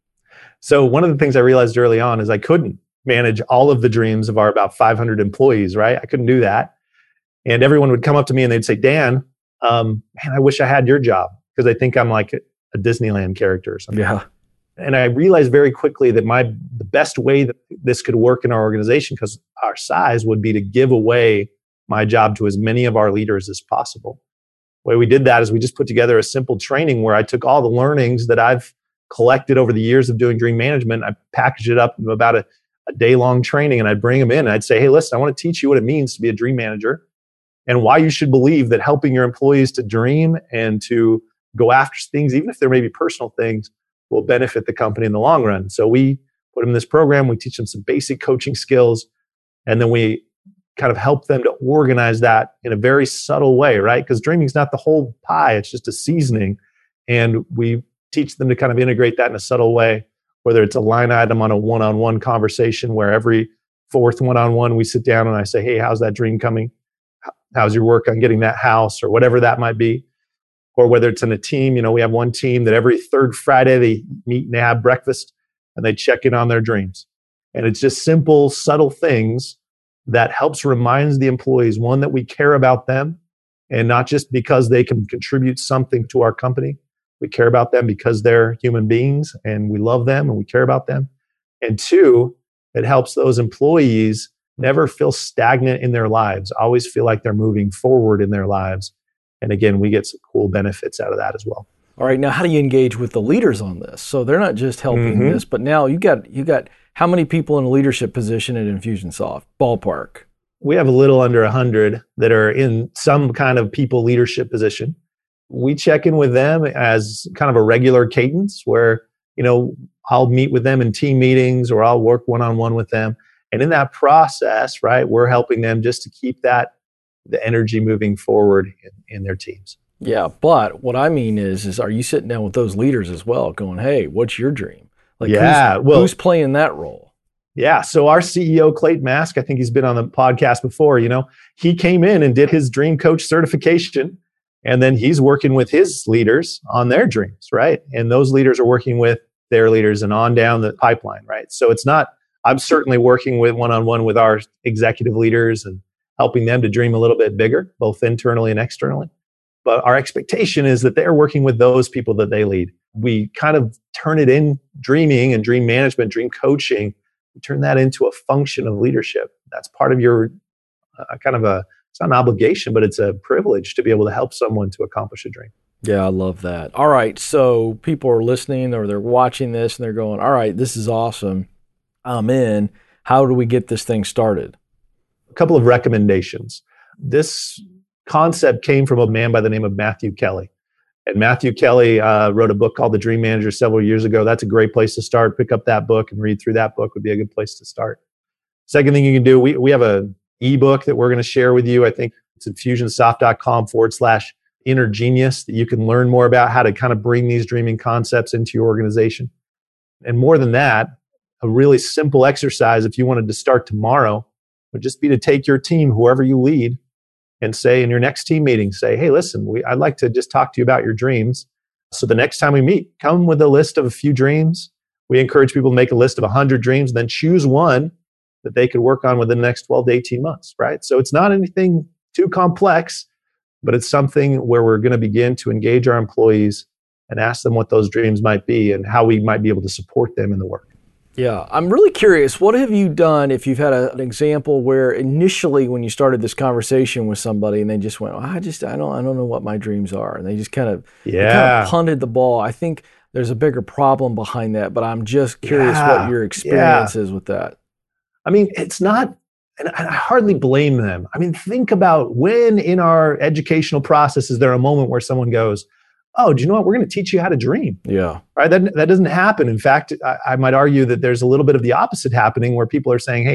So one of the things I realized early on is I couldn't manage all of the dreams of our about five hundred employees, right? I couldn't do that. And everyone would come up to me and they'd say, Dan, um, man, I wish I had your job, because I think I'm like a, a Disneyland character or something. Yeah. And I realized very quickly that my the best way that this could work in our organization, because our size, would be to give away my job to as many of our leaders as possible. The way we did that is we just put together a simple training where I took all the learnings that I've collected over the years of doing dream management. I packaged it up in about a, a day-long training, and I'd bring them in and I'd say, hey, listen, I want to teach you what it means to be a dream manager, and why you should believe that helping your employees to dream and to go after things, even if they're maybe personal things, will benefit the company in the long run. So we put them in this program, we teach them some basic coaching skills, and then we kind of help them to organize that in a very subtle way, right? Because dreaming is not the whole pie, it's just a seasoning. And we teach them to kind of integrate that in a subtle way, whether it's a line item on a one-on-one conversation where every fourth one-on-one we sit down and I say, hey, how's that dream coming? How's your work on getting that house, or whatever that might be? Or whether it's in a team, you know, we have one team that every third Friday they meet and they have breakfast and they check in on their dreams. And it's just simple, subtle things that helps reminds the employees, one, that we care about them, and not just because they can contribute something to our company. We care about them because they're human beings and we love them and we care about them. And two, it helps those employees never feel stagnant in their lives, always feel like they're moving forward in their lives. And again, we get some cool benefits out of that as well. All right, now how do you engage with the leaders on this? So they're not just helping mm-hmm. this, but now you got you got how many people in a leadership position at Infusionsoft? Ballpark. We have a little under one hundred that are in some kind of people leadership position. We check in with them as kind of a regular cadence where, you know, I'll meet with them in team meetings or I'll work one-on-one with them. And in that process, right, we're helping them just to keep that, the energy moving forward in, in their teams. Yeah, but what I mean is, is are you sitting down with those leaders as well going, hey, what's your dream? Like, yeah, who's, well, who's playing that role? Yeah, so our C E O, Clayton Mask, I think he's been on the podcast before, you know, he came in and did his Dream Coach certification, and then he's working with his leaders on their dreams, right? And those leaders are working with their leaders and on down the pipeline, right? So it's not, I'm certainly working with one-on-one with our executive leaders and helping them to dream a little bit bigger, both internally and externally. But our expectation is that they're working with those people that they lead. We kind of turn it in dreaming and dream management, dream coaching, we turn that into a function of leadership. That's part of your uh, kind of a, it's not an obligation, but it's a privilege to be able to help someone to accomplish a dream. Yeah, I love that. All right, so people are listening or they're watching this and they're going, all right, this is awesome. I'm in. How do we get this thing started? A couple of recommendations. This concept came from a man by the name of Matthew Kelly. And Matthew Kelly uh, wrote a book called The Dream Manager several years ago. That's a great place to start. Pick up that book and read through that book would be a good place to start. Second thing you can do, we, we have an ebook that we're going to share with you. I think it's infusionsoft.com forward slash inner genius that you can learn more about how to kind of bring these dreaming concepts into your organization. And more than that, a really simple exercise, if you wanted to start tomorrow, would just be to take your team, whoever you lead, and say in your next team meeting, say, hey, listen, we, I'd like to just talk to you about your dreams. So the next time we meet, come with a list of a few dreams. We encourage people to make a list of one hundred dreams, then choose one that they could work on within the next twelve to eighteen months, right? So it's not anything too complex, but it's something where we're going to begin to engage our employees and ask them what those dreams might be and how we might be able to support them in the work. Yeah, I'm really curious. What have you done if you've had a, an example where initially when you started this conversation with somebody and they just went, oh, I just I don't I don't know what my dreams are, and they just kind of yeah. they kind of punted the ball. I think there's a bigger problem behind that, but I'm just curious yeah. what your experience yeah. is with that. I mean, it's not, and I hardly blame them. I mean, think about when in our educational process is there a moment where someone goes, oh, do you know what? We're going to teach you how to dream. Yeah. Right. That, that doesn't happen. In fact, I, I might argue that there's a little bit of the opposite happening where people are saying, hey,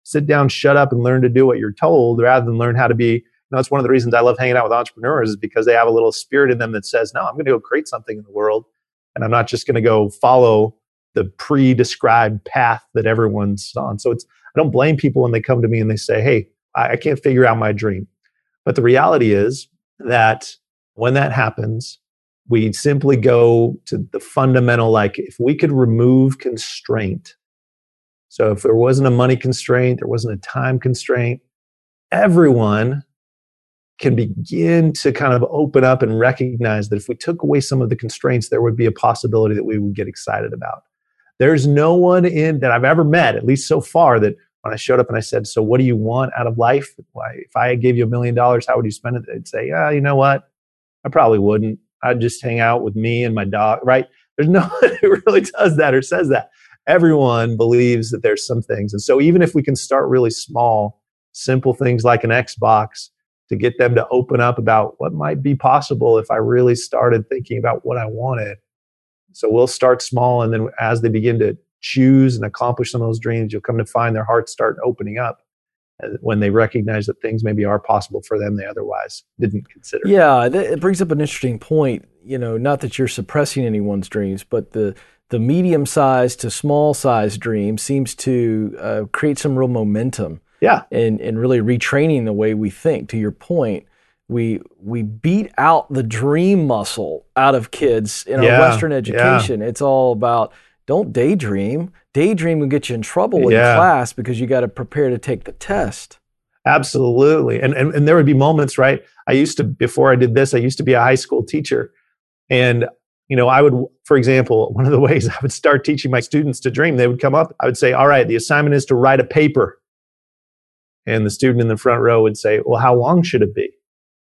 sit down, shut up, and learn to do what you're told rather than learn how to be, you know, that's one of the reasons I love hanging out with entrepreneurs is because they have a little spirit in them that says, no, I'm going to go create something in the world. And I'm not just going to go follow the pre-described path that everyone's on. So it's, I don't blame people when they come to me and they say, hey, I, I can't figure out my dream. But the reality is that when that happens, we simply go to the fundamental, like if we could remove constraint. So if there wasn't a money constraint, there wasn't a time constraint, everyone can begin to kind of open up and recognize that if we took away some of the constraints, there would be a possibility that we would get excited about. There's no one in that I've ever met, at least so far, that when I showed up and I said, so what do you want out of life? Why, if I gave you a million dollars, how would you spend it? They'd say, yeah, you know what? I probably wouldn't. I'd just hang out with me and my dog, right? There's no one who really does that or says that. Everyone believes that there's some things. And so even if we can start really small, simple things like an Xbox, to get them to open up about what might be possible if I really started thinking about what I wanted. So we'll start small, and then as they begin to choose and accomplish some of those dreams, you'll come to find their hearts start opening up when they recognize that things maybe are possible for them they otherwise didn't consider. Yeah, it brings up an interesting point. You know, not that you're suppressing anyone's dreams, but the the medium-sized to small-sized dream seems to uh, create some real momentum. Yeah. And and really retraining the way we think. To your point, we we beat out the dream muscle out of kids in yeah, our Western education. Yeah. It's all about don't daydream. Daydream will get you in trouble yeah. in class because you got to prepare to take the test. Absolutely. And, and and there would be moments, right? I used to, before I did this, I used to be a high school teacher. And, you know, I would, for example, one of the ways I would start teaching my students to dream, they would come up, I would say, all right, the assignment is to write a paper. And the student in the front row would say, well, how long should it be?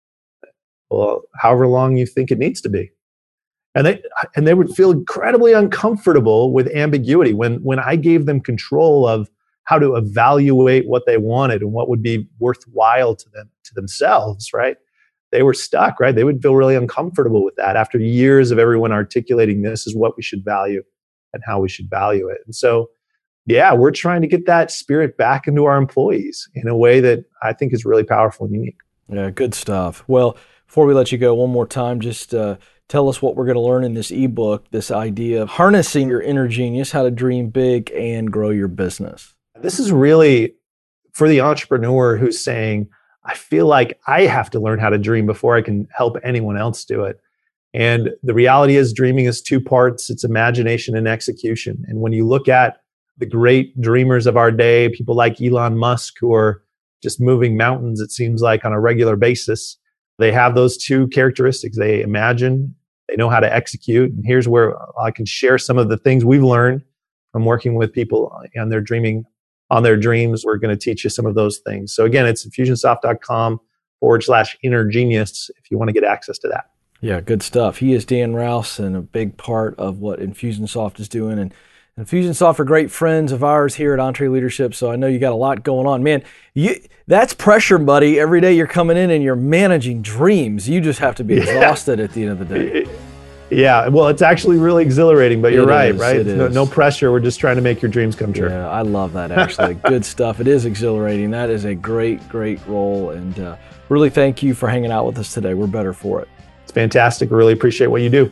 Well, however long you think it needs to be. And they and they would feel incredibly uncomfortable with ambiguity when, when I gave them control of how to evaluate what they wanted and what would be worthwhile to them, to themselves, right? They were stuck, right? They would feel really uncomfortable with that after years of everyone articulating this is what we should value and how we should value it. And so, yeah, we're trying to get that spirit back into our employees in a way that I think is really powerful and unique. Yeah, good stuff. Well, before we let you go, one more time, just uh, tell us what we're going to learn in this ebook, this idea of harnessing your inner genius, how to dream big and grow your business. This is really for the entrepreneur who's saying, I feel like I have to learn how to dream before I can help anyone else do it. And the reality is dreaming is two parts. It's imagination and execution. And when you look at the great dreamers of our day, people like Elon Musk, who are just moving mountains, it seems like, on a regular basis, they have those two characteristics. They imagine, they know how to execute. And here's where I can share some of the things we've learned from working with people on their dreaming, on their dreams. We're going to teach you some of those things. So again, it's infusionsoft.com forward slash inner genius if you want to get access to that. Yeah, good stuff. He is Dan Rouse, and a big part of what Infusionsoft is doing. And Infusionsoft are great friends of ours here at EntreLeadership, so I know you got a lot going on. Man, you that's pressure, buddy. Every day you're coming in and you're managing dreams. You just have to be exhausted yeah. at the end of the day. Yeah, well, it's actually really exhilarating, but you're it right, is, right? No, no pressure. We're just trying to make your dreams come true. Yeah, I love that, actually. Good stuff. It is exhilarating. That is a great, great role, and uh, really thank you for hanging out with us today. We're better for it. It's fantastic. We really appreciate what you do.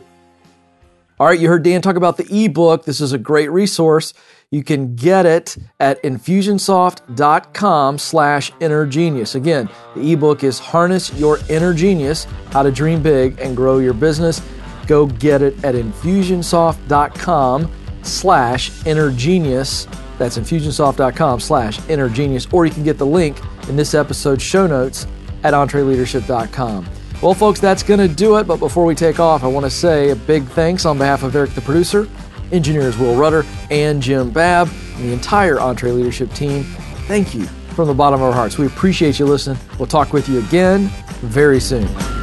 All right, you heard Dan talk about the ebook. This is a great resource. You can get it at infusionsoft.com slash inner genius. Again, the ebook is Harness Your Inner Genius, How to Dream Big and Grow Your Business. Go get it at infusionsoft.com slash inner genius. That's infusionsoft.com slash inner genius. Or you can get the link in this episode's show notes at entreleadership dot com. Well, folks, that's going to do it. But before we take off, I want to say a big thanks on behalf of Eric, the producer, engineers Will Rudder, and Jim Babb, and the entire EntreLeadership team. Thank you from the bottom of our hearts. We appreciate you listening. We'll talk with you again very soon.